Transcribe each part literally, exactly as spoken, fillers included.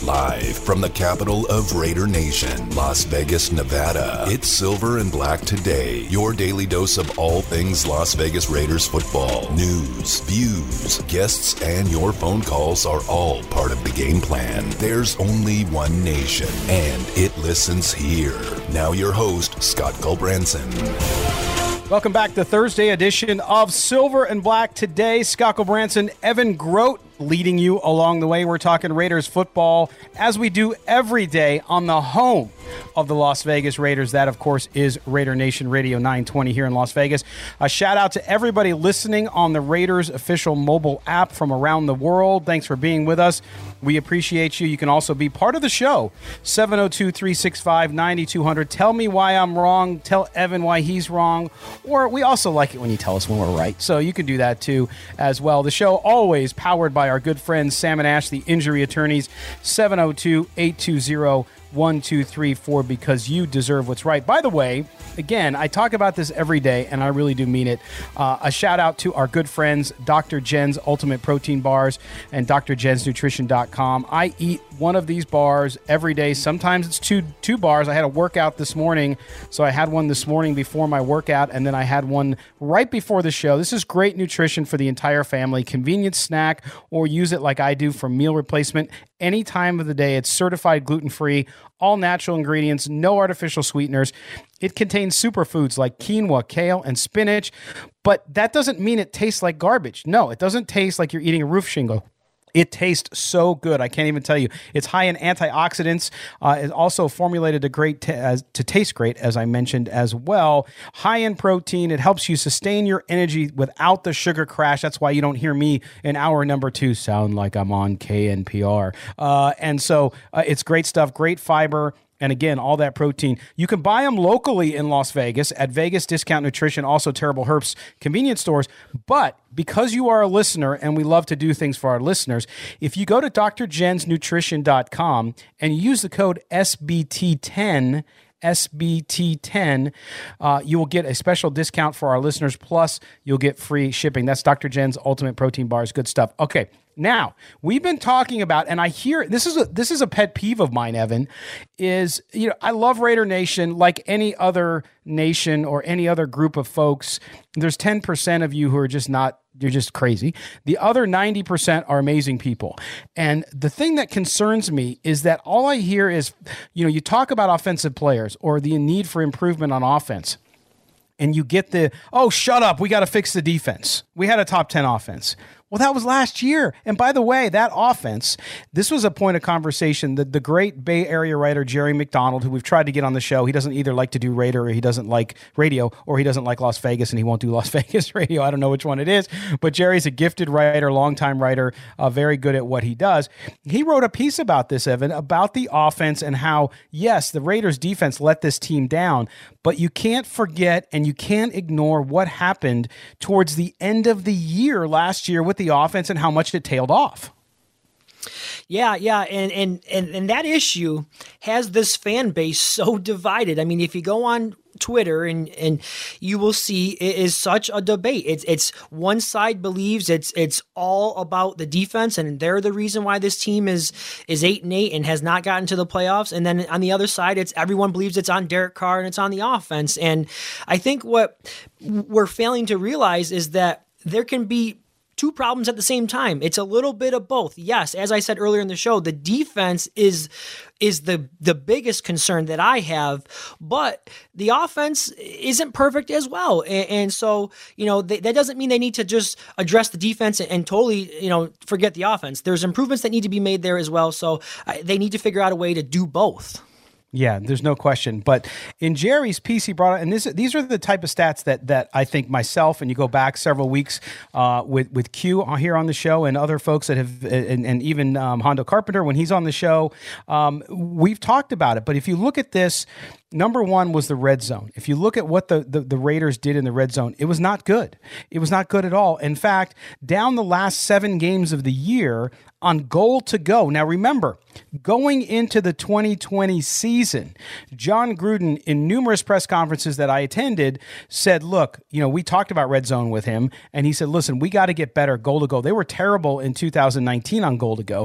Live from the capital of Raider Nation, Las Vegas, Nevada. It's Silver and Black Today, your daily dose of all things Las Vegas Raiders football. News, views, guests, and your phone calls are all part of the game plan. There's only one nation, and it listens here. Now your host, Scott Gulbransen. Welcome back to Thursday edition of Silver and Black Today. Scott Gulbransen, Evan Grote leading you along the way. We're talking Raiders football as we do every day on the home of the Las Vegas Raiders. That, of course, is Raider Nation Radio nine twenty here in Las Vegas. A shout out to everybody listening on the Raiders official mobile app from around the world. Thanks for being with us. We appreciate you. You can also be part of the show. seven oh two, three six five, nine two zero zero. Tell me why I'm wrong. Tell Evan why he's wrong. Or we also like it when you tell us when we're right. So you can do that too as well. The show always powered by our good friends Sam and Ash, the injury attorneys. seven oh two, eight two zero, one two three four, because you deserve what's right. By the way, again, I talk about this every day, and I really do mean it. Uh, a shout out to our good friends, Doctor Jen's Ultimate Protein Bars and D R Jens Nutrition dot com. I eat one of these bars every day. Sometimes it's two two bars. I had a workout this morning, so I had one this morning before my workout, and then I had one right before the show. This is great nutrition for the entire family. Convenient snack, or use it like I do for meal replacement any time of the day. It's certified gluten-free, all natural ingredients, no artificial sweeteners. It contains superfoods like quinoa, kale, and spinach, but that doesn't mean it tastes like garbage. No, it doesn't taste like you're eating a roof shingle. It tastes so good. I can't even tell you. It's high in antioxidants. Uh, it's also formulated to great t- as, to taste great, as I mentioned as well. High in protein. It helps you sustain your energy without the sugar crash. That's why you don't hear me in hour number two sound like I'm on K N P R. Uh, and so uh, it's great stuff. Great fiber. And again, all that protein. You can buy them locally in Las Vegas at Vegas Discount Nutrition, also Terrible Herps convenience stores. But because you are a listener, and we love to do things for our listeners, if you go to D R Jens Nutrition dot com and use the code S B T ten, S B T ten, uh, you will get a special discount for our listeners, plus you'll get free shipping. That's Doctor Jen's Ultimate Protein Bars. Good stuff. Okay. Now, we've been talking about, and I hear, this is a this is a pet peeve of mine, Evan, is, you know, I love Raider Nation like any other nation or any other group of folks. There's ten percent of you who are just not, you're just crazy. The other ninety percent are amazing people. And the thing that concerns me is that all I hear is, you know, you talk about offensive players or the need for improvement on offense. And you get the, oh, shut up, we got to fix the defense. We had a top ten offense. Well, that was last year. And by the way, that offense, this was a point of conversation that the great Bay Area writer Jerry McDonald, who we've tried to get on the show, he doesn't either like to do Raider or he doesn't like radio, or he doesn't like Las Vegas and he won't do Las Vegas radio. I don't know which one it is. But Jerry's a gifted writer, longtime writer, uh, very good at what he does. He wrote a piece about this, Evan, about the offense and how, yes, the Raiders defense let this team down, but you can't forget and you can't ignore what happened towards the end of the year last year with the offense and how much it tailed off. Yeah, yeah, and, and and and that issue has this fan base so divided. I mean, if you go on Twitter and and you will see it is such a debate. It's it's one side believes it's it's all about the defense and they're the reason why this team is is eight and eight and has not gotten to the playoffs. And then on the other side, it's everyone believes it's on Derek Carr and it's on the offense. And I think what we're failing to realize is that there can be two problems at the same time. It's a little bit of both. Yes, as I said earlier in the show, the defense is is the the biggest concern that I have, but the offense isn't perfect as well. And, and so, you know, they, that doesn't mean they need to just address the defense and, and totally, you know, forget the offense. There's improvements that need to be made there as well. So uh, they need to figure out a way to do both. Yeah, there's no question. But in Jerry's piece, he brought up, and this, these are the type of stats that that I think myself, and you go back several weeks uh, with with Q here on the show, and other folks that have, and, and even um, Hondo Carpenter when he's on the show, um, we've talked about it. But if you look at this, number one was the red zone. If you look at what the, the, the Raiders did in the red zone, it was not good. It was not good at all. In fact, down the last seven games of the year on goal to go. Now, remember, going into the twenty twenty season, John Gruden, in numerous press conferences that I attended, said, look, you know, we talked about red zone with him, and he said, listen, we got to get better goal to go. They were terrible in two thousand nineteen on goal to go.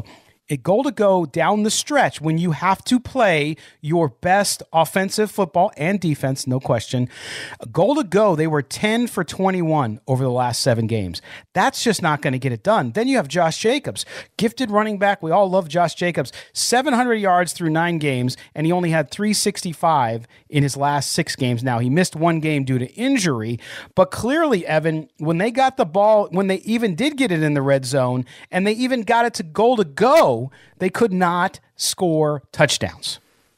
a goal to go down the stretch when you have to play your best offensive football and defense, no question. A goal to go, they were ten for twenty-one over the last seven games. That's just not going to get it done. Then you have Josh Jacobs, gifted running back. We all love Josh Jacobs. seven hundred yards through nine games, and he only had three sixty-five in his last six games. Now, he missed one game due to injury, but clearly, Evan, when they got the ball, when they even did get it in the red zone, and they even got it to goal to go, they could not score touchdowns.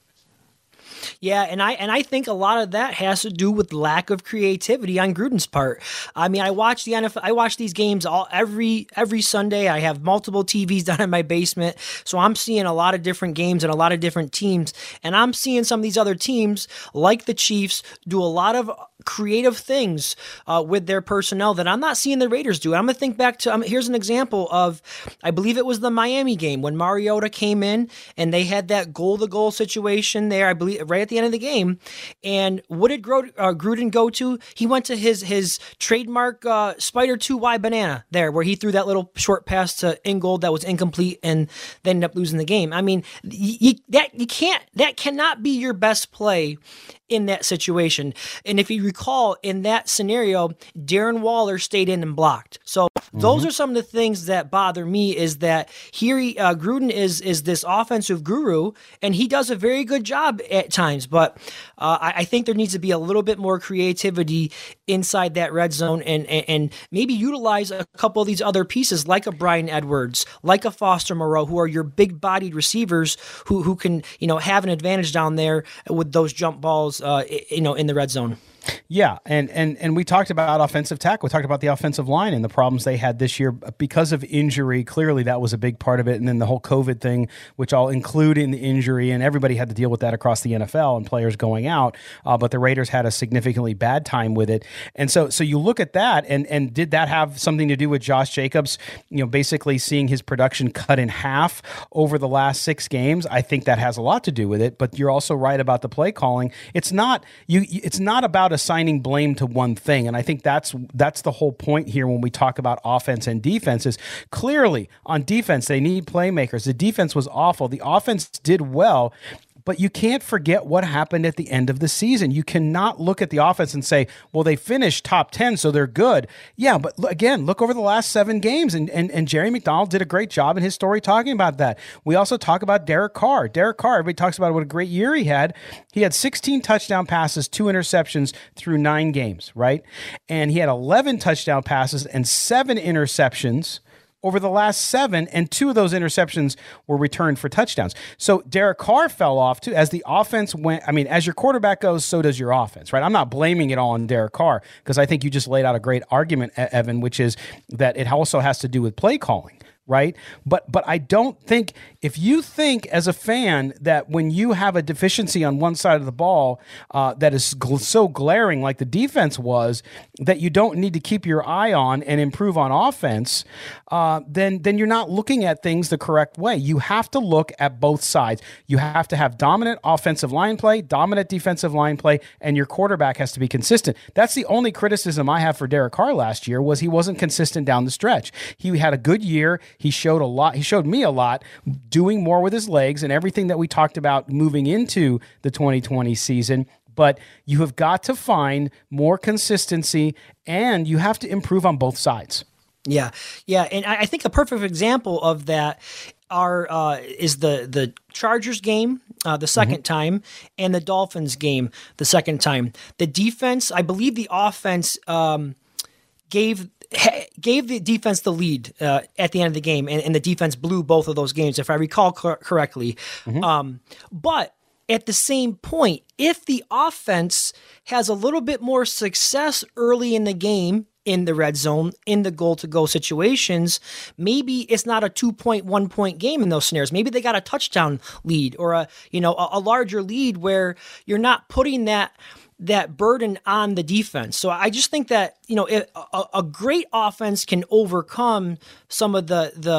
Yeah, and I and I think a lot of that has to do with lack of creativity on Gruden's part. I mean, I watch the N F L, I watch these games all every every Sunday. I have multiple T Vs down in my basement, so I'm seeing a lot of different games and a lot of different teams, and I'm seeing some of these other teams, like the Chiefs, do a lot of creative things uh, with their personnel that I'm not seeing the Raiders do. I'm going to think back to, um, here's an example of, I believe it was the Miami game when Mariota came in and they had that goal-to-goal situation there, I believe, right at the end of the game. And what did Gro- uh, Gruden go to? He went to his his trademark uh, Spider two Y banana there, where he threw that little short pass to Ingold that was incomplete and they ended up losing the game. I mean, you, that you can't, that cannot be your best play in that situation. And if you recall, in that scenario, Darren Waller stayed in and blocked. So mm-hmm. those are some of the things that bother me, is that here he, uh, Gruden is is this offensive guru, and he does a very good job at times, but uh, I, I think there needs to be a little bit more creativity inside that red zone, and, and, and maybe utilize a couple of these other pieces like a Brian Edwards, like a Foster Moreau, who are your big-bodied receivers who, who can, you know, have an advantage down there with those jump balls Uh, you know, in the red zone. Yeah, and, and and we talked about offensive tackle. We talked about the offensive line and the problems they had this year because of injury. Clearly, that was a big part of it. And then the whole COVID thing, which I'll include in the injury, and everybody had to deal with that across the N F L and players going out. Uh, but the Raiders had a significantly bad time with it. And so so you look at that, and and did that have something to do with Josh Jacobs, you know, basically seeing his production cut in half over the last six games? I think that has a lot to do with it. But you're also right about the play calling. It's not you. It's not about assigning blame to one thing. And I think that's that's the whole point here when we talk about offense and defense is clearly on defense, they need playmakers. The defense was awful. The offense did well. But you can't forget what happened at the end of the season. You cannot look at the offense and say, well, they finished top ten, so they're good. Yeah, but again, look over the last seven games, and, and, and Jerry McDonald did a great job in his story talking about that. We also talk about Derek Carr. Derek Carr, everybody talks about what a great year he had. He had sixteen touchdown passes, two interceptions through nine games, right? And he had eleven touchdown passes and seven interceptions over the last seven, and two of those interceptions were returned for touchdowns. So Derek Carr fell off too as the offense went. I mean, as your quarterback goes, so does your offense, right? I'm not blaming it all on Derek Carr because I think you just laid out a great argument, Evan, which is that it also has to do with play calling. Right. But but I don't think if you think as a fan that when you have a deficiency on one side of the ball uh, that is gl- so glaring like the defense was, that you don't need to keep your eye on and improve on offense, uh, then then you're not looking at things the correct way. You have to look at both sides. You have to have dominant offensive line play, dominant defensive line play, and your quarterback has to be consistent. That's the only criticism I have for Derek Carr last year was he wasn't consistent down the stretch. He had a good year. He showed a lot. He showed me a lot, doing more with his legs and everything that we talked about moving into the twenty twenty season. But you have got to find more consistency, and you have to improve on both sides. Yeah, yeah, and I think a perfect example of that are uh, is the the Chargers game uh, the second mm-hmm. time and the Dolphins game the second time. The defense, I believe, the offense um, gave. gave the defense the lead uh, at the end of the game, and, and the defense blew both of those games, if I recall cor- correctly. Mm-hmm. Um, but at the same point, if the offense has a little bit more success early in the game, in the red zone, in the goal-to-go situations, maybe it's not a two-point, one-point game in those scenarios. Maybe they got a touchdown lead or a you know a, a larger lead where you're not putting that that burden on the defense. So I just think that, you know, it, a, a great offense can overcome some of the, the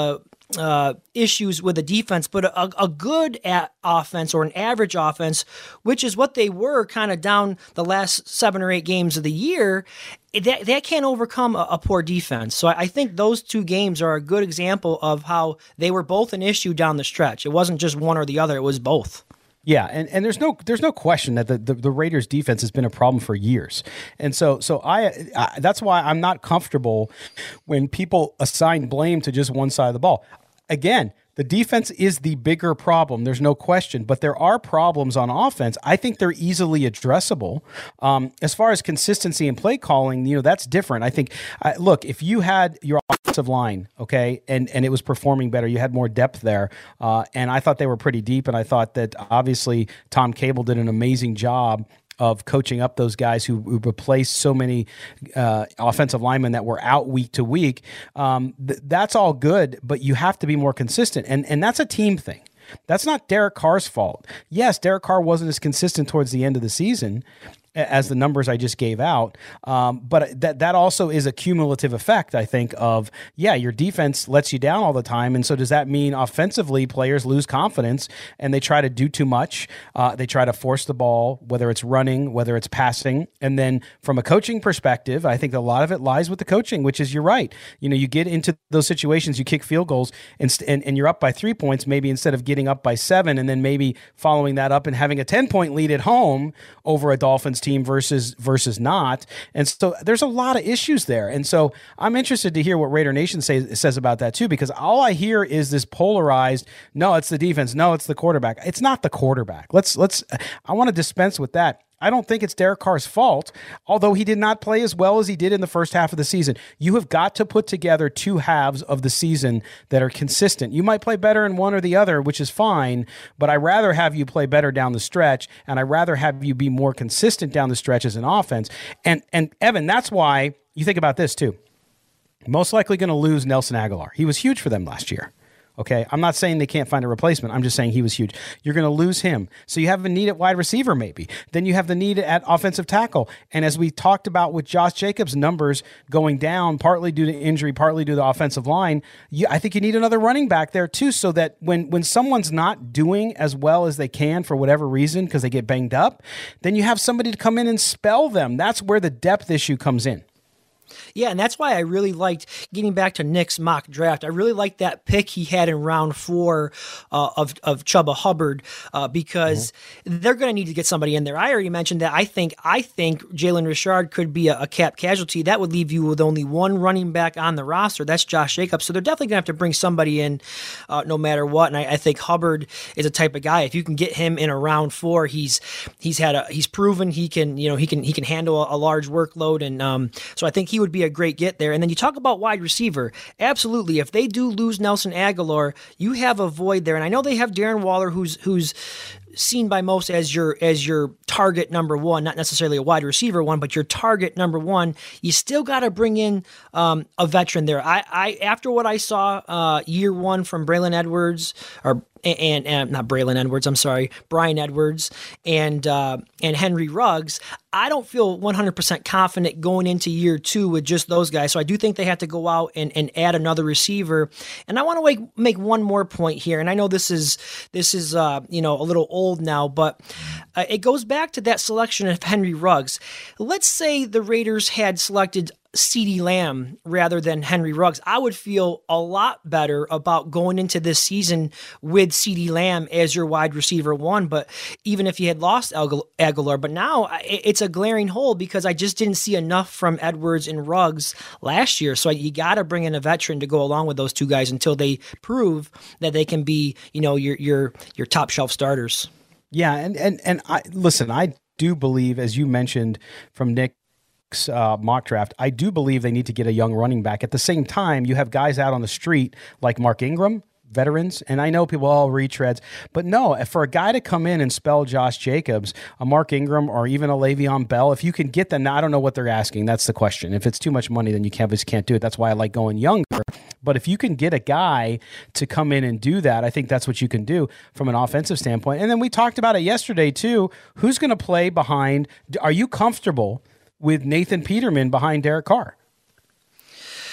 uh, issues with the defense, but a, a good at offense or an average offense, which is what they were kind of down the last seven or eight games of the year, that that can't overcome a, a poor defense. So I, I think those two games are a good example of how they were both an issue down the stretch. It wasn't just one or the other; it was both. Yeah, and, and there's no there's no question that the, the, the Raiders defense has been a problem for years, and so so I, I that's why I'm not comfortable when people assign blame to just one side of the ball. Again, the defense is the bigger problem. There's no question, but there are problems on offense. I think they're easily addressable. Um, as far as consistency and play calling, you know, that's different. I think, uh, look, if you had your offensive line, okay, and, and it was performing better, you had more depth there, uh, and I thought they were pretty deep, and I thought that obviously Tom Cable did an amazing job of coaching up those guys who, who replaced so many uh, offensive linemen that were out week to week. Um, th- that's all good, but you have to be more consistent. And, and that's a team thing. That's not Derek Carr's fault. Yes, Derek Carr wasn't as consistent towards the end of the season as the numbers I just gave out. Um, but that that also is a cumulative effect, I think, of, yeah, your defense lets you down all the time. And so does that mean offensively players lose confidence and they try to do too much? Uh, they try to force the ball, whether it's running, whether it's passing. And then from a coaching perspective, I think a lot of it lies with the coaching, which is, you're right. You know, you get into those situations, you kick field goals and, and, and you're up by three points, maybe instead of getting up by seven and then maybe following that up and having a ten-point lead at home over a Dolphins team versus versus not. And so there's a lot of issues there. And so I'm interested to hear what Raider Nation say, says about that too, because all I hear is this polarized, no, it's the defense, no, it's the quarterback. It's not the quarterback. Let's let's I want to dispense with that. I don't think it's Derek Carr's fault, although he did not play as well as he did in the first half of the season. You have got to put together two halves of the season that are consistent. You might play better in one or the other, which is fine, but I'd rather have you play better down the stretch, and I'd rather have you be more consistent down the stretch as an offense. And, and Evan, that's why you think about this too. Most likely going to lose Nelson Agholor. He was huge for them last year. Okay, I'm not saying they can't find a replacement. I'm just saying he was huge. You're going to lose him. So you have a need at wide receiver maybe. Then you have the need at offensive tackle. And as we talked about with Josh Jacobs' numbers going down, partly due to injury, partly due to the offensive line, you, I think you need another running back there too, so that when, when someone's not doing as well as they can for whatever reason because they get banged up, then you have somebody to come in and spell them. That's where the depth issue comes in. Yeah, and that's why I really liked, getting back to Nick's mock draft, I really liked that pick he had in round four uh, of, of Chuba Hubbard uh, because mm-hmm. they're going to need to get somebody in there. I already mentioned that I think I think Jalen Richard could be a, a cap casualty. That would leave you with only one running back on the roster. That's Josh Jacobs. So they're definitely going to have to bring somebody in uh, no matter what. And I, I think Hubbard is a type of guy. If you can get him in a round four, he's he's had a he's proven he can you know he can he can handle a, a large workload, and um, so I think he would be a great get there. And then you talk about wide receiver. Absolutely. If they do lose Nelson Agholor, you have a void there. And I know they have Darren Waller, who's who's seen by most as your as your target number one, not necessarily a wide receiver one, but your target number one. You still got to bring in um, a veteran there. I, I after what I saw uh, year one from Braylon Edwards, or and, and not Braylon Edwards, I'm sorry, Brian Edwards and uh, and Henry Ruggs, I don't feel one hundred percent confident going into year two with just those guys. So I do think they have to go out and, and add another receiver. And I want to make, make one more point here. And I know this is this is uh, you know a little old now, but uh, it goes back to that selection of Henry Ruggs. Let's say the Raiders had selected CeeDee Lamb rather than Henry Ruggs. I would feel a lot better about going into this season with CeeDee Lamb as your wide receiver one, but even if you had lost Agholor. But now it's a glaring hole because I just didn't see enough from Edwards and Ruggs last year. So you got to bring in a veteran to go along with those two guys until they prove that they can be, you know, your your your top shelf starters. Yeah, and and and I listen, I do believe, as you mentioned from Nick Uh, mock draft, I do believe they need to get a young running back. At the same time, you have guys out on the street like Mark Ingram, veterans, and I know people all retreads, but no, for a guy to come in and spell Josh Jacobs, a Mark Ingram, or even a Le'Veon Bell, if you can get them, now I don't know what they're asking. That's the question. If it's too much money, then you can't, just can't do it. That's why I like going younger. But if you can get a guy to come in and do that, I think that's what you can do from an offensive standpoint. And then we talked about it yesterday too. Who's going to play behind? Are you comfortable with Nathan Peterman behind Derek Carr?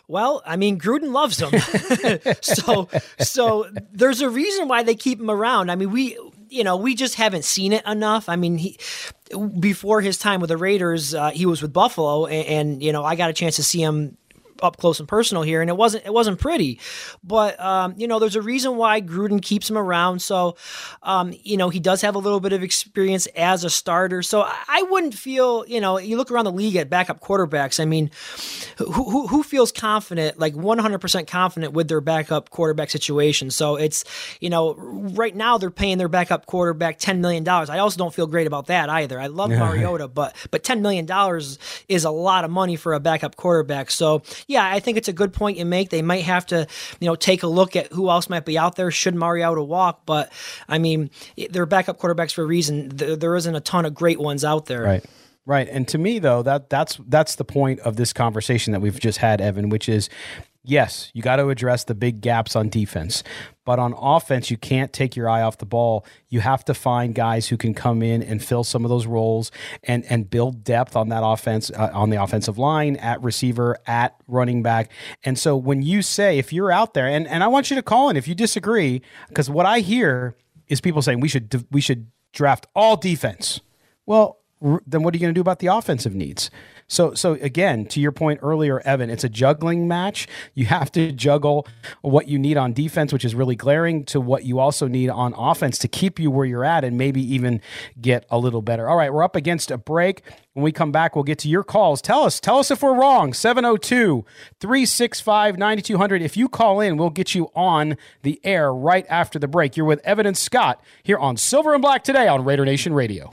Well, I mean, Gruden loves him. so, so there's a reason why they keep him around. I mean, we, you know, we just haven't seen it enough. I mean, he, before his time with the Raiders, uh, he was with Buffalo, and, and, you know, I got a chance to see him up close and personal here, and it wasn't it wasn't pretty, but um, you know, there's a reason why Gruden keeps him around. So, um, you know, he does have a little bit of experience as a starter. So I wouldn't feel, you know, you look around the league at backup quarterbacks. I mean, who who, who feels confident, like one hundred percent confident with their backup quarterback situation? So it's, you know, right now they're paying their backup quarterback ten million dollars. I also don't feel great about that either. I love Mariota, but but ten million dollars is a lot of money for a backup quarterback. So yeah, I think it's a good point you make. They might have to, you know, take a look at who else might be out there should Mariota walk. But, I mean, they're backup quarterbacks for a reason. There, there isn't a ton of great ones out there. Right. Right. And to me, though, that that's that's the point of this conversation that we've just had, Evan, which is, yes, you got to address the big gaps on defense. But on offense, you can't take your eye off the ball. You have to find guys who can come in and fill some of those roles and and build depth on that offense, uh, on the offensive line, at receiver, at running back. And so when you say, if you're out there, and, and I want you to call in if you disagree, because what I hear is people saying we should we should draft all defense. Well, r- then what are you going to do about the offensive needs? So, so again, to your point earlier, Evan, it's a juggling match. You have to juggle what you need on defense, which is really glaring, to what you also need on offense to keep you where you're at and maybe even get a little better. All right, we're up against a break. When we come back, we'll get to your calls. Tell us, tell us if we're wrong. seven oh two, three six five, nine two hundred. If you call in, we'll get you on the air right after the break. You're with Evan and Scott here on Silver and Black today on Raider Nation Radio.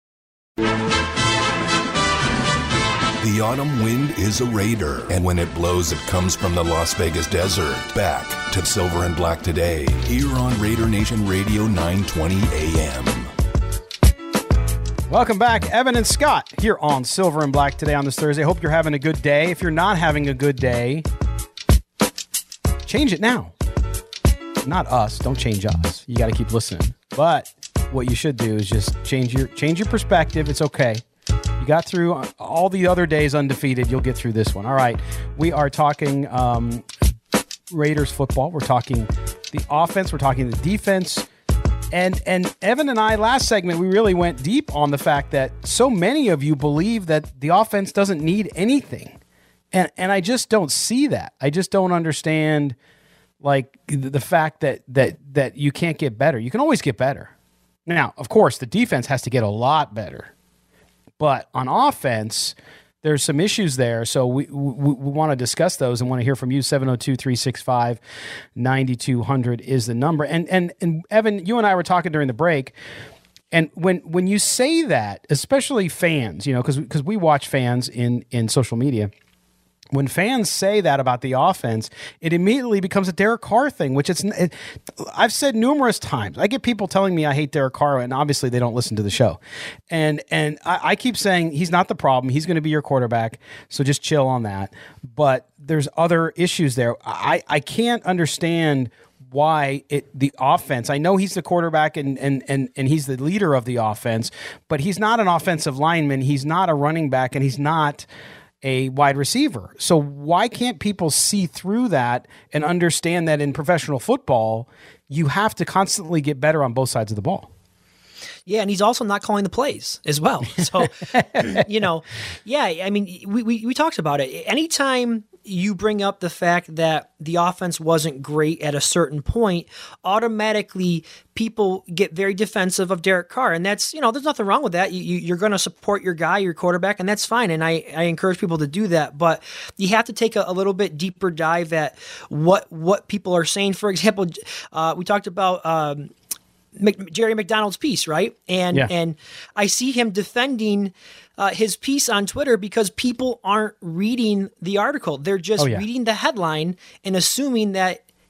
The autumn wind is a Raider, and when it blows, it comes from the Las Vegas desert. Back to Silver and Black today, here on Raider Nation Radio nine twenty A M. Welcome back, Evan and Scott, here on Silver and Black today on this Thursday. Hope you're having a good day. If you're not having a good day, change it now. Not us. Don't change us. You got to keep listening. But what you should do is just change your change your perspective. It's okay. You got through all the other days undefeated. You'll get through this one. All right. We are talking um, Raiders football. We're talking the offense. We're talking the defense. And and Evan and I, last segment, we really went deep on the fact that so many of you believe that the offense doesn't need anything. And and I just don't see that. I just don't understand, like, the, the fact that that that you can't get better. You can always get better. Now, of course, the defense has to get a lot better. But on offense, there's some issues there. So we we, we want to discuss those and want to hear from you. seven oh two, three six five, nine two hundred is the number. And and and Evan, you and I were talking during the break. And when when you say that, especially fans, you know, because because we watch fans in in social media. When fans say that about the offense, it immediately becomes a Derek Carr thing, which it's. It, I've said numerous times. I get people telling me I hate Derek Carr, and obviously they don't listen to the show. And and I, I keep saying he's not the problem. He's going to be your quarterback, so just chill on that. But there's other issues there. I, I can't understand why it the offense. I know he's the quarterback and and and and he's the leader of the offense, but he's not an offensive lineman. He's not a running back, and he's not a wide receiver. So why can't people see through that and understand that in professional football, you have to constantly get better on both sides of the ball? Yeah, and he's also not calling the plays as well. So, you know, yeah, I mean, we, we, we talked about it. Anytime you bring up the fact that the offense wasn't great at a certain point, automatically people get very defensive of Derek Carr. And that's, you know, there's nothing wrong with that. You, you, you're going to support your guy, your quarterback, and that's fine. And I, I encourage people to do that. But you have to take a, a little bit deeper dive at what, what people are saying. For example, uh, we talked about um, Mc, Jerry McDonald's piece, right? And yeah. and I see him defending uh, his piece on Twitter because people aren't reading the article. They're just oh, yeah. reading the headline and assuming that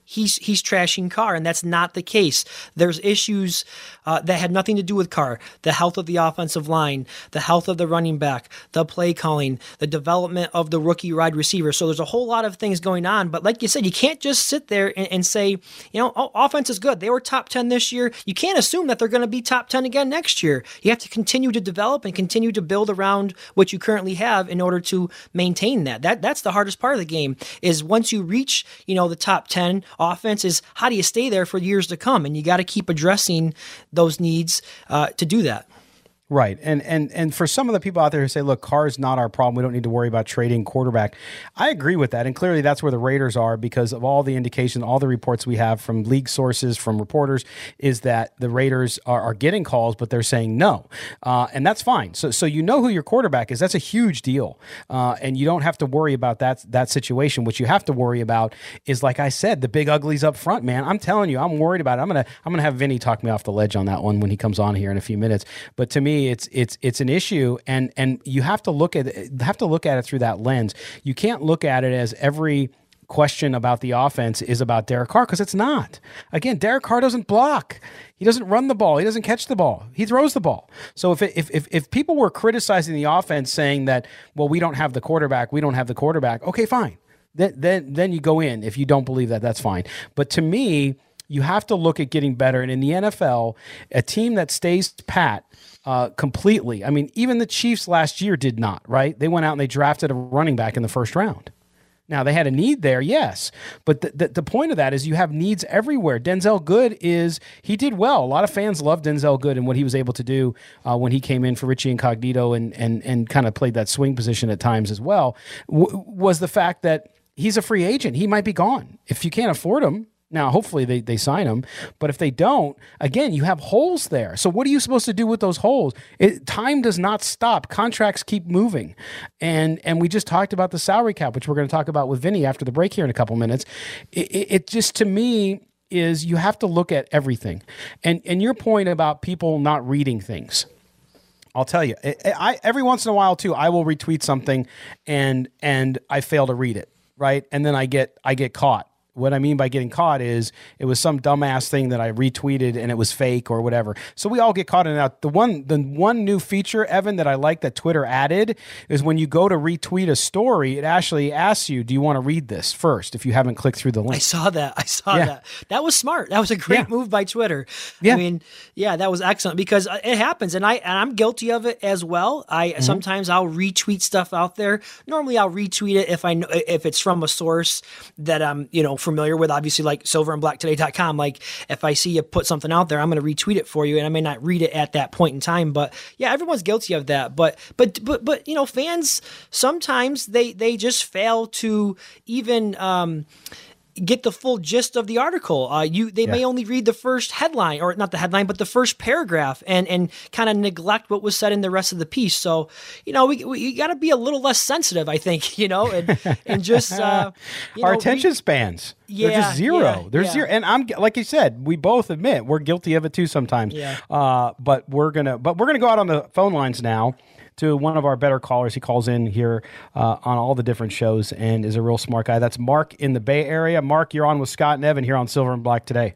he's he's trashing Carr, and that's not the case. There's issues uh, that had nothing to do with Carr: the health of the offensive line, the health of the running back, the play calling, the development of the rookie wide receiver. So there's a whole lot of things going on. But like you said, you can't just sit there and, and say, you know, oh, offense is good. They were top ten this year. You can't assume that they're going to be top ten again next year. You have to continue to develop and continue to build around what you currently have in order to maintain that. That that's the hardest part of the game, is once you reach, you know, the top ten offense, is how do you stay there for years to come? And you got to keep addressing those needs uh, to do that. Right. And and and for some of the people out there who say, look, Carr is not our problem, we don't need to worry about trading quarterback, I agree with that. And clearly that's where the Raiders are, because of all the indication, all the reports we have from league sources, from reporters, is that the Raiders are, are getting calls, but they're saying no. Uh, and that's fine. So so you know who your quarterback is. That's a huge deal. Uh, and you don't have to worry about that, that situation. What you have to worry about is, like I said, the big uglies up front, man. I'm telling you, I'm worried about it. I'm going to I'm gonna have Vinny talk me off the ledge on that one when he comes on here in a few minutes. But to me, It's it's it's an issue, and and you have to look at it, have to look at it through that lens. You can't look at it as every question about the offense is about Derek Carr, because it's not. Again, Derek Carr doesn't block. He doesn't run the ball. He doesn't catch the ball. He throws the ball. So if it, if if if people were criticizing the offense, saying that, well, we don't have the quarterback, we don't have the quarterback, okay, fine. Then then then you go in. If you don't believe that, that's fine. But to me, you have to look at getting better. And in the N F L, a team that stays pat uh, completely, I mean, even the Chiefs last year did not, right? They went out and they drafted a running back in the first round. Now, they had a need there, yes. But the, the, the point of that is you have needs everywhere. Denzel Good is, he did well. A lot of fans love Denzel Good and what he was able to do uh, when he came in for Richie Incognito and and and kind of played that swing position at times as well, w- was the fact that he's a free agent. He might be gone. If you can't afford him, now, hopefully they, they sign him, but if they don't, again, you have holes there. So what are you supposed to do with those holes? It, time does not stop. Contracts keep moving. And and we just talked about the salary cap, which we're going to talk about with Vinny after the break here in a couple minutes. It, it, it just, to me, is you have to look at everything. And, and your point about people not reading things, I'll tell you, I, I, every once in a while, too, I will retweet something and and I fail to read it, right? And then I get I get caught. What I mean by getting caught is it was some dumbass thing that I retweeted and it was fake or whatever. So we all get caught in that. The one, the one new feature, Evan, that I like that Twitter added is when you go to retweet a story, it actually asks you, do you want to read this first if you haven't clicked through the link? I saw that. I saw yeah. that. That was smart. That was a great yeah. move by Twitter. Yeah. I mean, yeah, that was excellent because it happens. And, I, and I'm guilty of it as well. I mm-hmm. Sometimes I'll retweet stuff out there. Normally I'll retweet it if I know, if it's from a source that I'm, you know, familiar with, obviously, like silver and black today dot com. Like if I see you put something out there, I'm going to retweet it for you, and I may not read it at that point in time. But yeah, everyone's guilty of that. But but but but you know, fans sometimes they they just fail to even um, get the full gist of the article. Uh, you they yeah. may only read the first headline, or not the headline, but the first paragraph, and and kind of neglect what was said in the rest of the piece. So you know, we we got to be a little less sensitive, I think. You know, and and just uh, you our know, attention we, spans. Yeah, They're just zero. Yeah, There's yeah. zero. And I'm like you said, we both admit we're guilty of it too sometimes. Yeah. Uh, but we're gonna but we're gonna go out on the phone lines now to one of our better callers. He calls in here uh, on all the different shows and is a real smart guy. That's Mark in the Bay Area. Mark, you're on with Scott and Evan here on Silver and Black today.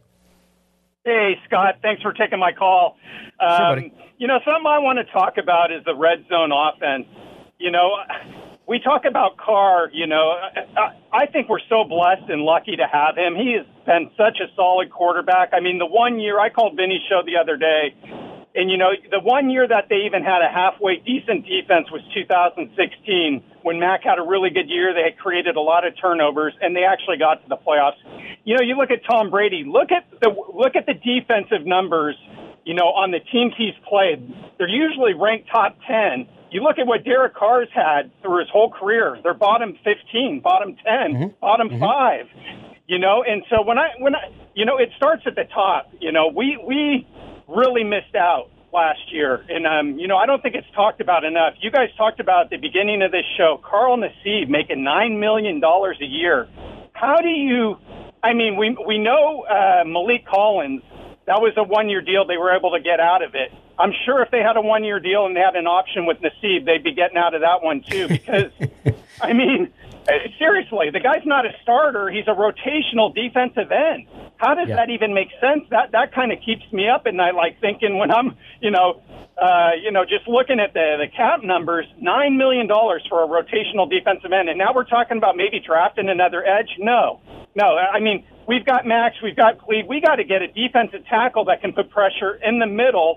Hey, Scott. Thanks for taking my call. Um, sure, buddy. You know, something I want to talk about is the red zone offense. You know, we talk about Carr, you know, I, I think we're so blessed and lucky to have him. He has been such a solid quarterback. I mean, the one year, I called Vinny's show the other day, and, you know, the one year that they even had a halfway decent defense was two thousand sixteen, when Mac had a really good year. They had created a lot of turnovers, and they actually got to the playoffs. You know, you look at Tom Brady. Look at the look at the defensive numbers, you know, on the teams he's played. They're usually ranked top ten. You look at what Derek Carr's had through his whole career. They're bottom fifteen, bottom ten, mm-hmm. bottom mm-hmm. five. You know, and so when I when I you know, it starts at the top. You know, we we really missed out last year, and um, you know, I don't think it's talked about enough. You guys talked about at the beginning of this show, Carl Nassib making nine million dollars a year. How do you? I mean, we we know uh, Malik Collins. That was a one-year deal. They were able to get out of it. I'm sure if they had a one-year deal and they had an option with Nassib, they'd be getting out of that one too. Because, I mean, seriously, the guy's not a starter. He's a rotational defensive end. How does yeah. that even make sense? That that kind of keeps me up at night, like thinking when I'm, you know, uh, you know, just looking at the, the cap numbers, nine million dollars for a rotational defensive end. And now we're talking about maybe drafting another edge? No. No, I mean, we've got Max, we've got Cleve. We got to get a defensive tackle that can put pressure in the middle.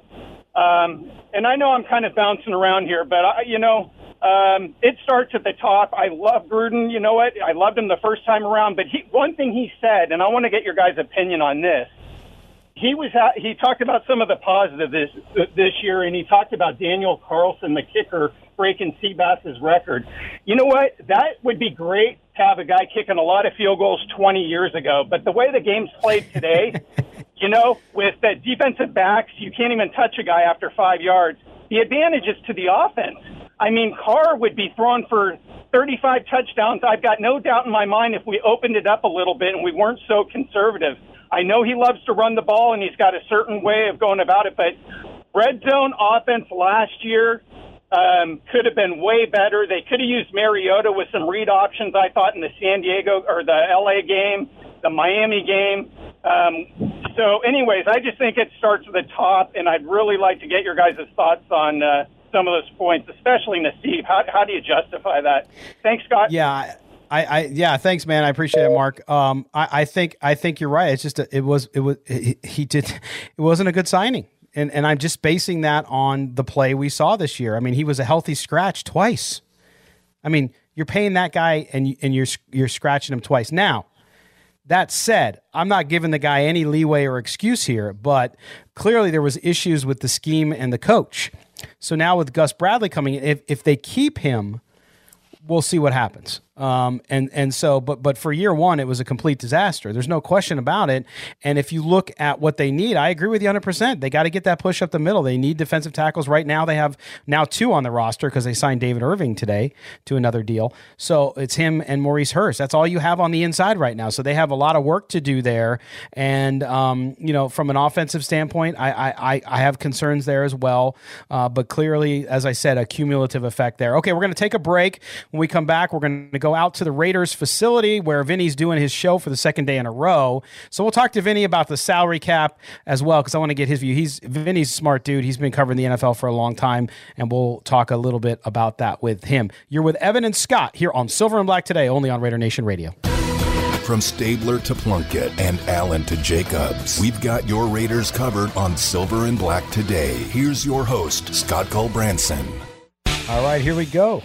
Um, and I know I'm kind of bouncing around here, but, I, you know, Um, it starts at the top. I love Gruden. You know what? I loved him the first time around. But he, one thing he said, and I want to get your guys' opinion on this. He was ha- he talked about some of the positives this this year, and he talked about Daniel Carlson, the kicker, breaking Seabass's record. You know what? That would be great to have a guy kicking a lot of field goals twenty years ago. But the way the game's played today, you know, with the defensive backs, you can't even touch a guy after five yards. The advantage is to the offense. I mean, Carr would be thrown for thirty-five touchdowns. I've got no doubt in my mind if we opened it up a little bit and we weren't so conservative. I know he loves to run the ball, and he's got a certain way of going about it, but red zone offense last year um, could have been way better. They could have used Mariota with some read options, I thought, in the San Diego or the L A game, the Miami game. Um, so anyways, I just think it starts at the top, and I'd really like to get your guys' thoughts on uh, some of those points, especially Nassib. How, how do you justify that? Thanks, Scott. Yeah, I, I yeah, thanks, man. I appreciate it, Mark. Um, I, I think I think you're right. It's just a, it was it was he, he did it wasn't a good signing, and and I'm just basing that on the play we saw this year. I mean, he was a healthy scratch twice. I mean, you're paying that guy, and you, and you're you're scratching him twice. Now, that said, I'm not giving the guy any leeway or excuse here, but clearly there was issues with the scheme and the coach. So now with Gus Bradley coming in, if if they keep him, we'll see what happens. Um, and and so, but but for year one, it was a complete disaster. There's no question about it. And if you look at what they need, I agree with you one hundred percent. They got to get that push up the middle. They need defensive tackles. Right now, they have now two on the roster because they signed David Irving today to another deal. So it's him and Maurice Hurst. That's all you have on the inside right now. So they have a lot of work to do there. And, um, you know, from an offensive standpoint, I I, I have concerns there as well. Uh, but clearly, as I said, a cumulative effect there. Okay, we're going to take a break. When we come back, we're going to go out to the Raiders facility where Vinny's doing his show for the second day in a row. So we'll talk to Vinny about the salary cap as well, because I want to get his view. He's Vinny's a smart dude. He's been covering the N F L for a long time, and we'll talk a little bit about that with him. You're with Evan and Scott here on Silver and Black Today, only on Raider Nation Radio. From Stabler to Plunkett and Allen to Jacobs, we've got your Raiders covered on Silver and Black Today. Here's your host, Scott Culbranson. All right, here we go.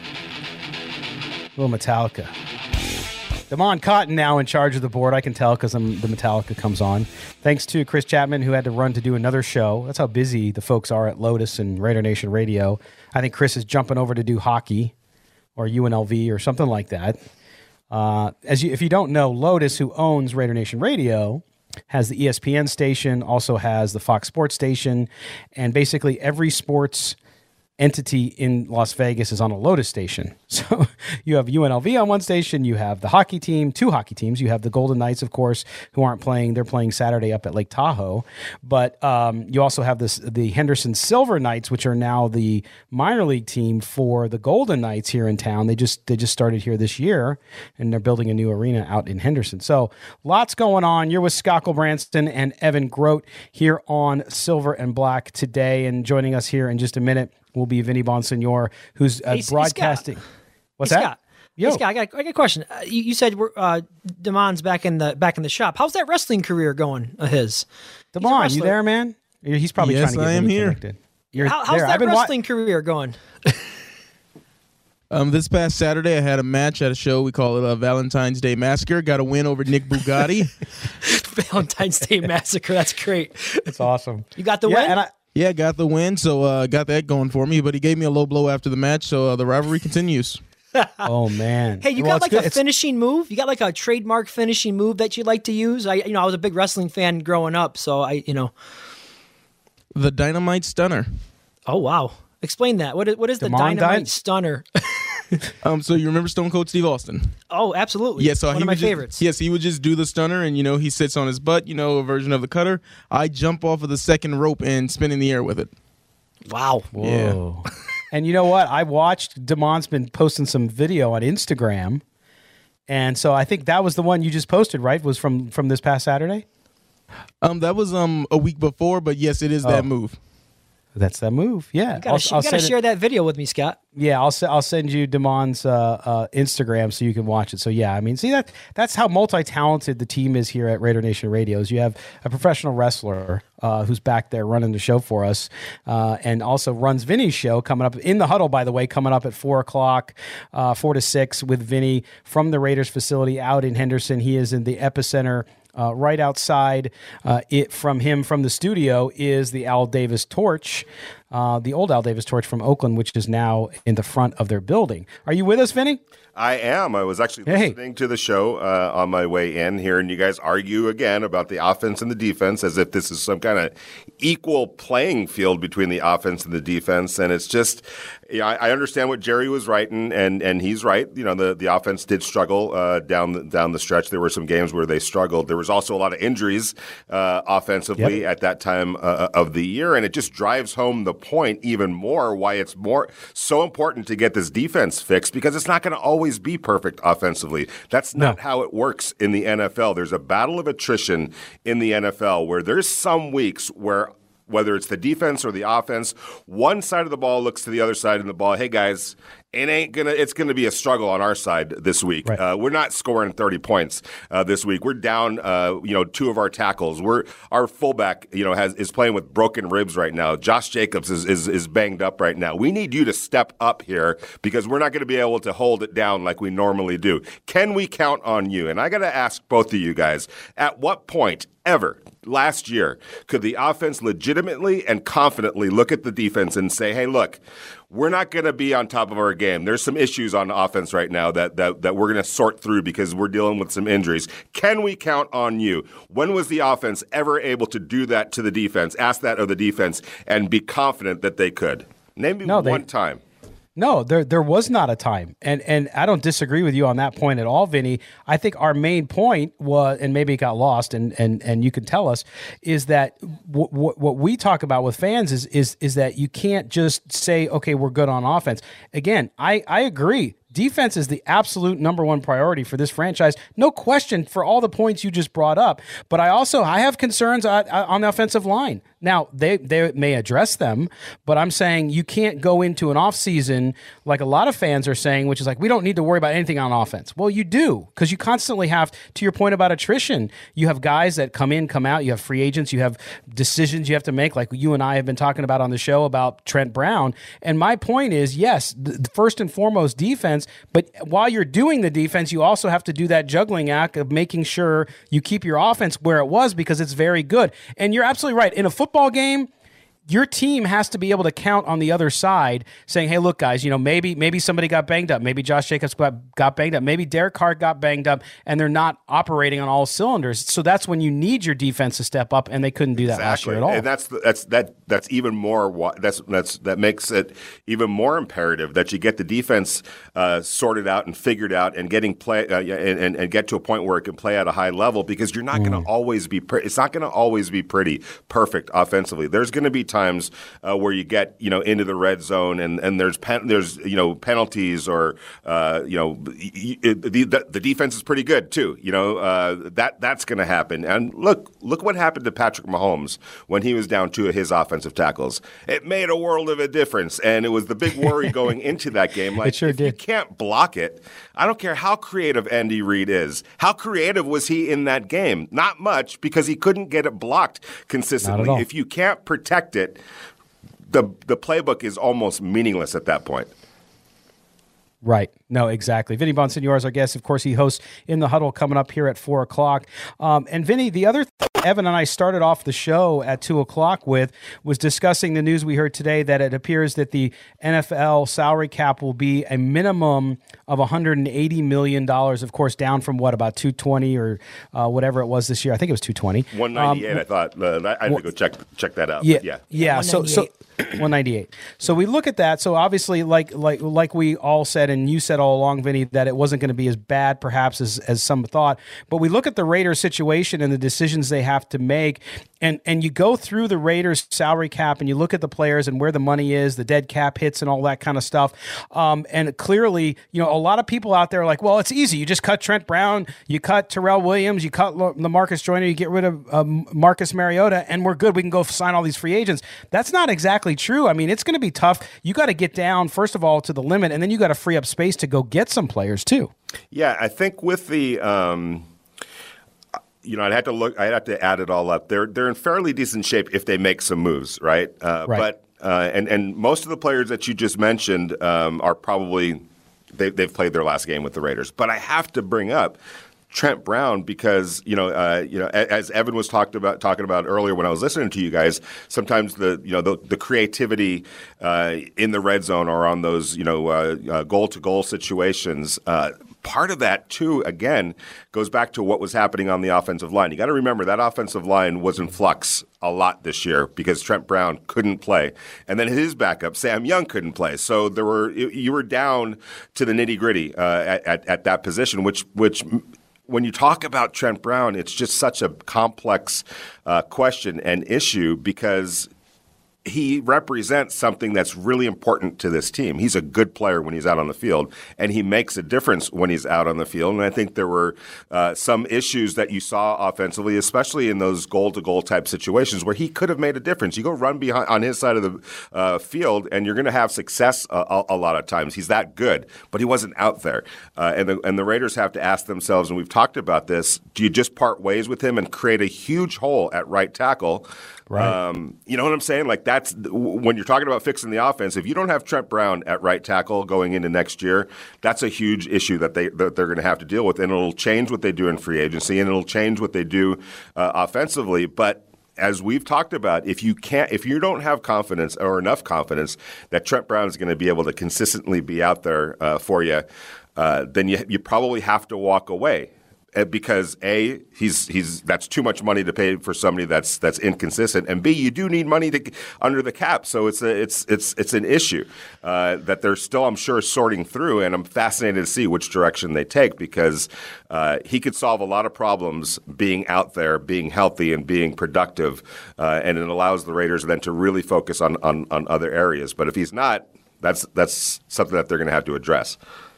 A little Metallica. Damon Cotton now in charge of the board. I can tell because the Metallica comes on. Thanks to Chris Chapman, who had to run to do another show. That's how busy the folks are at Lotus and Raider Nation Radio. I think Chris is jumping over to do hockey or U N L V or something like that. Uh, as you, if you don't know, Lotus, who owns Raider Nation Radio, has the E S P N station, also has the Fox Sports station, and basically every sports entity in Las Vegas is on a Lotus station. So you have U N L V on one station, you have the hockey team, two hockey teams, you have the Golden Knights, of course, who aren't playing. They're playing Saturday up at Lake Tahoe. But um, you also have this the Henderson Silver Knights, which are now the minor league team for the Golden Knights here in town. They just they just started here this year, and they're building a new arena out in Henderson. So lots going on. You're with Scott Branston and Evan Grote here on Silver and Black Today, and joining us here in just a minute will be Vinny Bonsignor, who's uh, hey, broadcasting. Hey, What's hey, that? Scott. Yo. Hey, Scott, I got, I got a question. Uh, you, you said we're, uh, Damon's back in the back in the shop. How's that wrestling career going of his? Damon, you there, man? He's probably yes, trying to get I am Vinny here. connected. You're How, how's there. that I've been wrestling wa- career going? Um, this past Saturday, I had a match at a show. We call it a Valentine's Day Massacre. Got a win over Nick Bugatti. Valentine's Day Massacre. That's great. That's awesome. You got the yeah, win? And I, Yeah, got the win, so uh, got that going for me. But he gave me a low blow after the match, so uh, the rivalry continues. oh man! Hey, you well, got like good. a It's, finishing move? You got like a trademark finishing move that you like to use? I, you know, I was a big wrestling fan growing up, so I, you know. The Dynamite Stunner. Oh wow! Explain that. What is what is the Damon Dynamite Dyn- Stunner? Um, so you remember Stone Cold Steve Austin? Oh, absolutely. Yeah, so one he of my would just- favorites. Yes, he would just do the stunner, and you know he sits on his butt, you know, a version of the cutter. I jump off of the second rope and spin in the air with it. Wow. Whoa. And you know what? I watched Damon's been posting some video on Instagram And so I think that was the one you just posted, right? Was from from this past Saturday? Um, that was um a week before, but yes, it is Oh. that move. That's that move. Yeah. You gotta, sh- you gotta send it- share that video with me, Scott. Yeah, I'll se- I'll send you Damon's uh, uh, Instagram so you can watch it. So yeah, I mean, see that that's how multi-talented the team is here at Raider Nation Radio. Is you have a professional wrestler uh, who's back there running the show for us, uh, and also runs Vinny's show coming up in the huddle. By the way, coming up at four o'clock, uh, four to six with Vinny from the Raiders facility out in Henderson. He is in the epicenter. Uh, right outside uh, it from him from the studio is the Al Davis torch, uh, the old Al Davis torch from Oakland, which is now in the front of their building. Are you with us, Vinny? I am. I was actually Hey. listening to the show uh, on my way in here, and you guys argue again about the offense and the defense as if this is some kind of equal playing field between the offense and the defense. And it's just, you know, I, I understand what Jerry was writing, and, and he's right. You know, the, the offense did struggle uh, down the, down the stretch. There were some games where they struggled. There was also a lot of injuries uh, offensively Yep. at that time uh, of the year, and it just drives home the point even more why it's more so important to get this defense fixed, because it's not going to always be perfect offensively. That's not No. how it works in the N F L. There's a battle of attrition in the N F L where there's some weeks where, whether it's the defense or the offense, one side of the ball looks to the other side of the ball. Hey guys, it ain't gonna. It's gonna be a struggle on our side this week. Right. Uh, we're not scoring thirty points uh, this week. We're down. Uh, you know, two of our tackles. We're our fullback. You know, has is playing with broken ribs right now. Josh Jacobs is is, is banged up right now. We need you to step up here because we're not going to be able to hold it down like we normally do. Can we count on you? And I got to ask both of you guys: at what point ever last year could the offense legitimately and confidently look at the defense and say, hey, look, we're not going to be on top of our game. There's some issues on offense right now that, that, that we're going to sort through because we're dealing with some injuries. Can we count on you? When was the offense ever able to do that to the defense, ask that of the defense, and be confident that they could? Name me No, they- one time. No, there there was not a time, and and I don't disagree with you on that point at all, Vinny. I think our main point was, and maybe it got lost, and and and you can tell us, is that w- w- what we talk about with fans is is is that you can't just say, okay, we're good on offense. Again, I I agree. Defense is the absolute number one priority for this franchise. No question for all the points you just brought up. But I also I have concerns on, on the offensive line. Now, they, they may address them, but I'm saying you can't go into an offseason like a lot of fans are saying, which is like, we don't need to worry about anything on offense. Well, you do, because you constantly have, to your point about attrition, you have guys that come in, come out, you have free agents, you have decisions you have to make, like you and I have been talking about on the show about Trent Brown. And my point is, yes, th- first and foremost, defense, but while you're doing the defense, you also have to do that juggling act of making sure you keep your offense where it was, because it's very good. And you're absolutely right. In a football game, your team has to be able to count on the other side saying, hey, look, guys, you know, maybe maybe somebody got banged up. Maybe Josh Jacobs got, got banged up. Maybe Derek Carr got banged up, and they're not operating on all cylinders. So that's when you need your defense to step up, and they couldn't do that last year at all. And that's that's that that's even more wa- that's that's that makes it even more imperative that you get the defense uh, sorted out and figured out, and getting play uh, and, and and get to a point where it can play at a high level, because you're not mm. going to always be pre- it's not going to always be pretty perfect offensively. There's going to be times uh, where you get you know into the red zone and, and there's pen, there's you know penalties, or uh, you know the, the the defense is pretty good too. You know uh, that that's going to happen. And look look what happened to Patrick Mahomes when he was down two of his offensive tackles. It made a world of a difference, and it was the big worry going into that game. Like, it sure if did. you can't block it, I don't care how creative Andy Reid is. How creative was he in that game? Not much, because he couldn't get it blocked consistently. all. If you can't protect it, the the playbook is almost meaningless at that point. Right. No, exactly. Vinny Bonsignore is our guest. Of course, he hosts In the Huddle coming up here at four o'clock. Um, and Vinny, the other thing Evan and I started off the show at two o'clock with was discussing the news we heard today that it appears that the N F L salary cap will be a minimum of one hundred eighty million dollars, of course, down from what, about two hundred twenty or uh, whatever it was this year. I think it was two hundred twenty. one ninety-eight, um, I thought. Uh, I had to go check check that out. Yeah. Yeah. Yeah. So, so one ninety-eight. So we look at that. So obviously, like like like we all said, and you said all along, Vinny, that it wasn't going to be as bad perhaps as, as some thought. But we look at the Raiders situation and the decisions they have to make, and, and you go through the Raiders salary cap and you look at the players and where the money is, the dead cap hits and all that kind of stuff. Um, and clearly, you know, a lot of people out there are like, well, it's easy. You just cut Trent Brown, you cut Terrell Williams, you cut LaMarcus Joyner, you get rid of um, Marcus Mariota, and we're good. We can go sign all these free agents. That's not exactly true. I mean, it's going to be tough. You got to get down, first of all, to the limit, and then you got to free up space to go get some players too. Yeah, I think with the, um, you know, I'd have to look. I'd have to add it all up. They're they're in fairly decent shape if they make some moves, right? Uh, right. But uh, and and most of the players that you just mentioned um, are probably they, they've played their last game with the Raiders. But I have to bring up Trent Brown because you know uh, you know as Evan was talked about talking about earlier when I was listening to you guys, sometimes the you know the, the creativity uh, in the red zone or on those you know uh, uh, goal to goal situations. Uh, part of that too, again, goes back to what was happening on the offensive line. You got to remember that offensive line was in flux a lot this year because Trent Brown couldn't play, and then his backup Sam Young couldn't play. So there were you were down to the nitty gritty uh, at, at at that position, which which. When you talk about Trent Brown, it's just such a complex uh, question and issue because he represents something that's really important to this team. He's a good player when he's out on the field, and he makes a difference when he's out on the field. And I think there were uh, some issues that you saw offensively, especially in those goal-to-goal type situations where he could have made a difference. You go run behind on his side of the uh, field, and you're going to have success a, a, a lot of times. He's that good, but he wasn't out there. Uh, and, the, and the Raiders have to ask themselves, and we've talked about this, do you just part ways with him and create a huge hole at right tackle? Right. Um, you know what I'm saying? Like that's when you're talking about fixing the offense. If you don't have Trent Brown at right tackle going into next year, that's a huge issue that they that they're going to have to deal with, and it'll change what they do in free agency, and it'll change what they do uh, offensively. But as we've talked about, if you can't, if you don't have confidence or enough confidence that Trent Brown is going to be able to consistently be out there uh, for you, uh, then you you probably have to walk away. Because A, he's he's that's too much money to pay for somebody that's that's inconsistent, and B, you do need money to under the cap, so it's a it's it's it's an issue uh, that they're still, I'm sure, sorting through, and I'm fascinated to see which direction they take because uh, he could solve a lot of problems being out there, being healthy, and being productive, uh, and it allows the Raiders then to really focus on on, on other areas. But if he's not, that's that's something that they're going to have to address.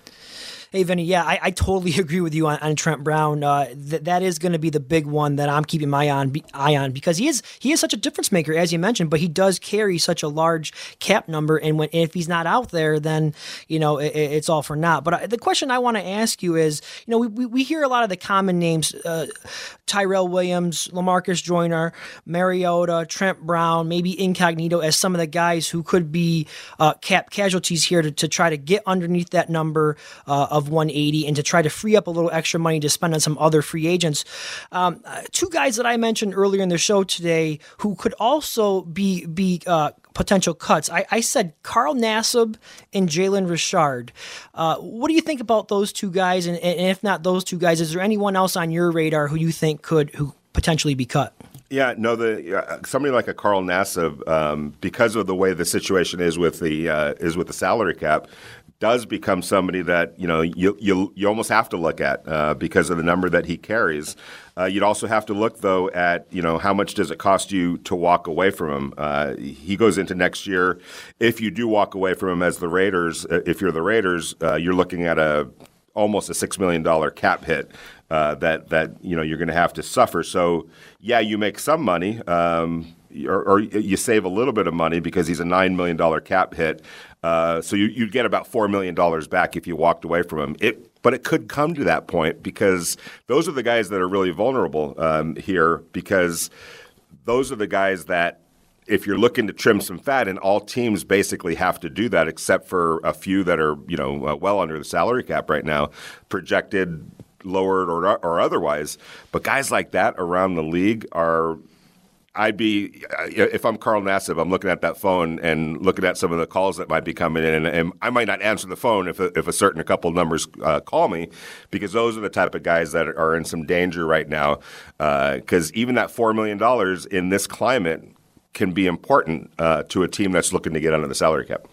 Hey, Vinny, yeah, I, I totally agree with you on, on Trent Brown. Uh, th- that is going to be the big one that I'm keeping my on, be, eye on because he is he is such a difference maker, as you mentioned, but he does carry such a large cap number, and when if he's not out there, then you know it, it's all for naught. But I, the question I want to ask you is, you know, we, we, we hear a lot of the common names, uh, Tyrell Williams, LaMarcus Joyner, Mariota, Trent Brown, maybe Incognito as some of the guys who could be uh, cap casualties here to, to try to get underneath that number uh, of one eighty and to try to free up a little extra money to spend on some other free agents. Um, two guys that I mentioned earlier in the show today who could also be be uh, potential cuts. I, I said Carl Nassib and Jalen Richard. Uh, what do you think about those two guys? And, and if not those two guys, is there anyone else on your radar who you think could who potentially be cut? Yeah, no, the uh, somebody like a Carl Nassib, um, because of the way the situation is with the uh, is with the salary cap, does become somebody that you know you you, you almost have to look at uh, because of the number that he carries. Uh, you'd also have to look though at you know how much does it cost you to walk away from him. Uh, he goes into next year. If you do walk away from him as the Raiders, uh, if you're the Raiders, uh, you're looking at a almost a six million dollar cap hit. Uh, that that you know you're going to have to suffer. So yeah, you make some money, um, or, or you save a little bit of money because he's a nine million dollar cap hit. Uh, so you you get about four million dollars back if you walked away from him. It, but it could come to that point because those are the guys that are really vulnerable um, here because those are the guys that. If you're looking to trim some fat, and all teams basically have to do that, except for a few that are you know uh, well under the salary cap right now, projected. Lowered or or otherwise, but guys like that around the league are. I'd be if I'm Carl Nassib, I'm looking at that phone and looking at some of the calls that might be coming in, and, and I might not answer the phone if a, if a certain a couple numbers uh, call me, because those are the type of guys that are in some danger right now. Because uh, even that four million dollars in this climate can be important uh, to a team that's looking to get under the salary cap.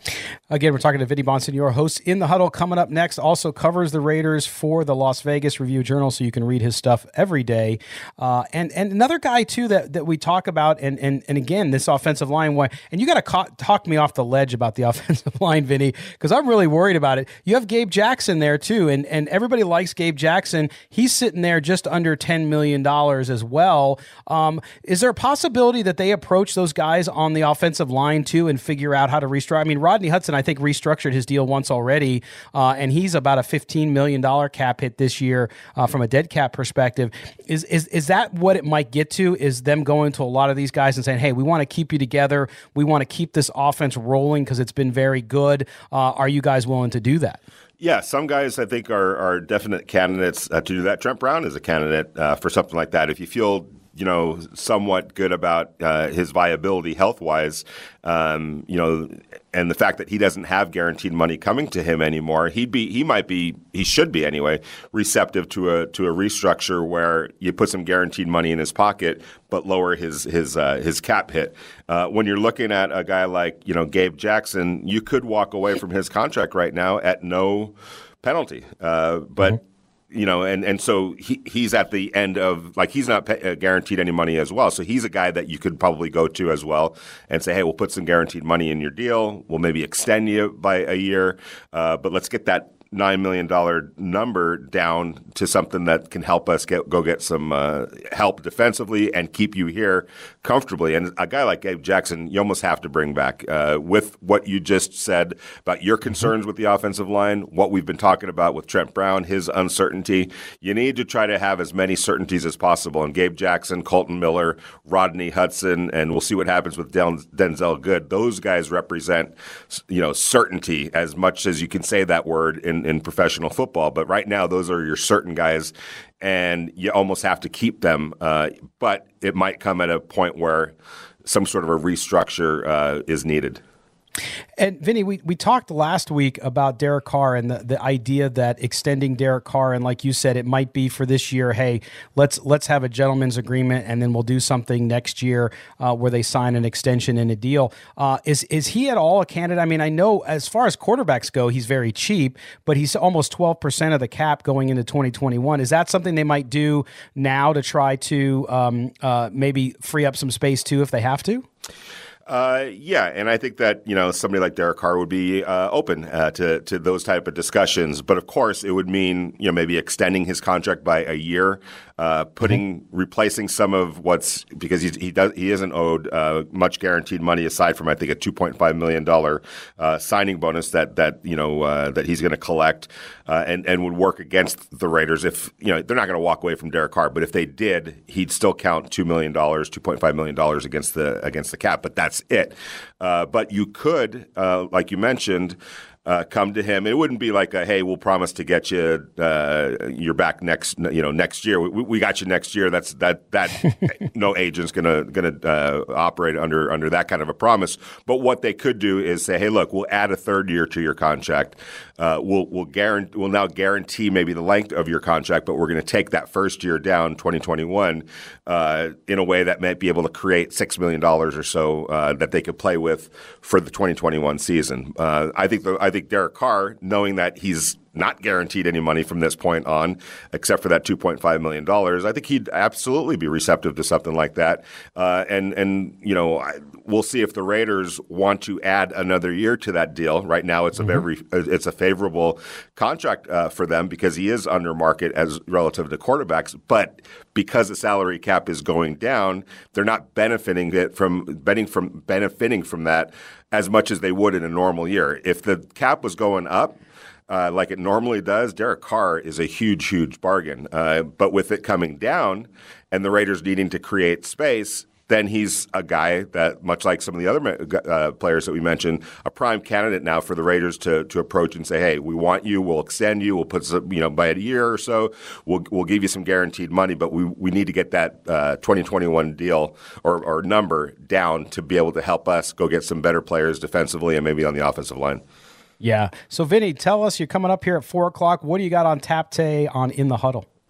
Again, we're talking to Vinny Bonsignore, host In the Huddle. Coming up next, also covers the Raiders for the Las Vegas Review-Journal, so you can read his stuff every day. Uh, and and another guy, too, that, that we talk about, and and and again, this offensive line, and you got to co- talk me off the ledge about the offensive line, Vinny, because I'm really worried about it. You have Gabe Jackson there, too, and, and everybody likes Gabe Jackson. He's sitting there just under ten million dollars as well. Um, is there a possibility that they approach those guys on the offensive line, too, and figure out how to restructure? I mean, Rodney Hudson, I think, restructured his deal once already, uh, and he's about a fifteen million dollars cap hit this year uh, from a dead cap perspective. Is, is is that what it might get to, is them going to a lot of these guys and saying, hey, we want to keep you together, we want to keep this offense rolling because it's been very good. Uh, are you guys willing to do that? Yeah, some guys I think are, are definite candidates uh, to do that. Trent Brown is a candidate uh, for something like that. If you feel you know, somewhat good about uh, his viability health-wise, um, you know, and the fact that he doesn't have guaranteed money coming to him anymore, he'd be, he might be, he should be anyway, receptive to a to a restructure where you put some guaranteed money in his pocket, but lower his his uh, his cap hit. Uh, when you're looking at a guy like you know Gabe Jackson, you could walk away from his contract right now at no penalty, uh, but. Mm-hmm. You know, and, and so he he's at the end of, like, he's not pay, uh, guaranteed any money as well. So he's a guy that you could probably go to as well and say, hey, we'll put some guaranteed money in your deal. We'll maybe extend you by a year, uh, but let's get that nine million dollars number down to something that can help us get go get some uh, help defensively and keep you here comfortably. And a guy like Gabe Jackson, you almost have to bring back uh, with what you just said about your concerns with the offensive line, what we've been talking about with Trent Brown, his uncertainty. You need to try to have as many certainties as possible. And Gabe Jackson, Colton Miller, Rodney Hudson, and we'll see what happens with Den- Denzel Good. Those guys represent, you know, certainty as much as you can say that word in in professional football. But right now, those are your certain guys, and you almost have to keep them. Uh, but it might come at a point where some sort of a restructure uh, is needed. And Vinny, we, we talked last week about Derek Carr and the, the idea that extending Derek Carr, and like you said, it might be for this year. Hey, let's let's have a gentleman's agreement, and then we'll do something next year uh, where they sign an extension and a deal. Uh, is is he at all a candidate? I mean, I know as far as quarterbacks go, he's very cheap, but he's almost twelve percent of the cap going into twenty twenty-one. Is that something they might do now to try to um, uh, maybe free up some space too if they have to? Uh, yeah, and I think that you know somebody like Derek Carr would be uh, open uh, to to those type of discussions. But of course, it would mean you know maybe extending his contract by a year, uh, putting mm-hmm. replacing some of what's because he's, he does he isn't owed uh, much guaranteed money aside from I think a two point five million dollar uh, signing bonus that that you know uh, that he's going to collect uh, and and would work against the Raiders if you know they're not going to walk away from Derek Carr. But if they did, he'd still count two million dollars, two point five million dollars against the against the cap. But that's it. Uh, but you could, uh, like you mentioned, uh, come to him. It wouldn't be like, a, hey, we'll promise to get you, uh, you're back next, you know, next year. We, we got you next year. That's that that no agent's gonna gonna uh, operate under under that kind of a promise. But what they could do is say, hey, look, we'll add a third year to your contract. Uh, we'll we'll guarantee we'll now guarantee maybe the length of your contract, but we're going to take that first year down, twenty twenty-one, uh, in a way that might be able to create six million dollars or so uh, that they could play with for the twenty twenty-one season. Uh, I think the, I think Derek Carr, knowing that he's not guaranteed any money from this point on, except for that two point five million dollars, I think he'd absolutely be receptive to something like that. Uh, and, and you know, I, we'll see if the Raiders want to add another year to that deal. Right now, it's mm-hmm. a very it's a favorable contract uh, for them because he is under market as relative to quarterbacks. But because the salary cap is going down, they're not benefiting it from betting from benefiting from that as much as they would in a normal year. If the cap was going up, Uh, like it normally does, Derek Carr is a huge, huge bargain. Uh, but with it coming down and the Raiders needing to create space, then he's a guy that, much like some of the other uh, players that we mentioned, a prime candidate now for the Raiders to to approach and say, hey, we want you, we'll extend you, we'll put some, you know, by a year or so, we'll we'll give you some guaranteed money, but we, we need to get that uh, twenty twenty-one deal or, or number down to be able to help us go get some better players defensively and maybe on the offensive line. Yeah. So, Vinny, tell us, you're coming up here at four o'clock. What do you got on tap today on In the Huddle?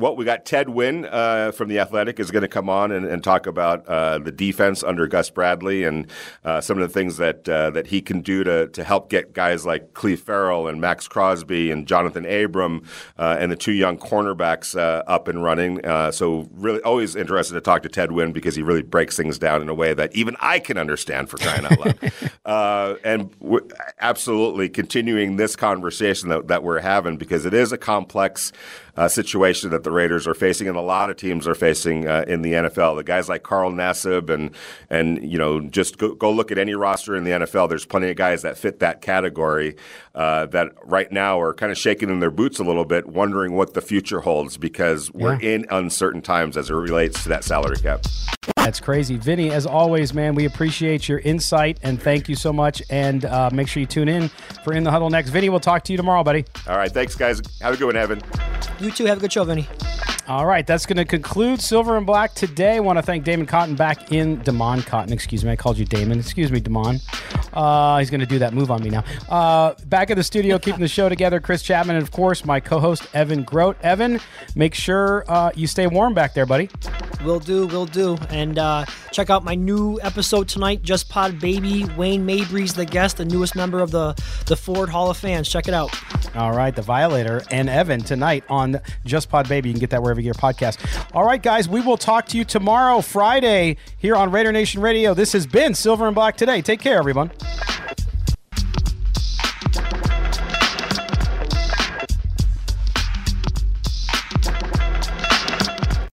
Well, we got Ted Wynn uh, from The Athletic is going to come on and, and talk about uh, the defense under Gus Bradley and uh, some of the things that uh, that he can do to to help get guys like Cleve Farrell and Max Crosby and Jonathan Abram uh, and the two young cornerbacks uh, up and running. Uh, so really always interested to talk to Ted Wynn because he really breaks things down in a way that even I can understand, for crying out loud. uh, and we're absolutely continuing this conversation that, that we're having because it is a complex Uh, situation that the Raiders are facing and a lot of teams are facing uh, in the N F L. The guys like Carl Nassib and, and you know, just go, go look at any roster in the N F L. There's plenty of guys that fit that category uh, that right now are kind of shaking in their boots a little bit, wondering what the future holds because we're yeah. in uncertain times as it relates to that salary cap. That's crazy. Vinny, as always, man, we appreciate your insight and thank you so much. And uh, make sure you tune in for In the Huddle next. Vinny, we'll talk to you tomorrow, buddy. All right. Thanks, guys. Have a good one, Evan. You too. Have a good show, Vinny. All right, that's going to conclude Silver and Black today. I want to thank Damon Cotton back in Damon Cotton. Excuse me, I called you Damon. Excuse me, Damon. Uh, he's going to do that move on me now. Uh, back in the studio, keeping the show together, Chris Chapman, and of course, my co-host Evan Grote. Evan, make sure uh, you stay warm back there, buddy. Will do, will do. And uh, check out my new episode tonight, Just Pod Baby. Wayne Mabry's the guest, the newest member of the, the Ford Hall of Fans. Check it out. All right, The Violator and Evan tonight on Just Pod Baby. You can get that wherever you get your podcast. All right, guys, we will talk to you tomorrow, Friday, here on Raider Nation Radio. This has been Silver and Black Today. Take care, everyone.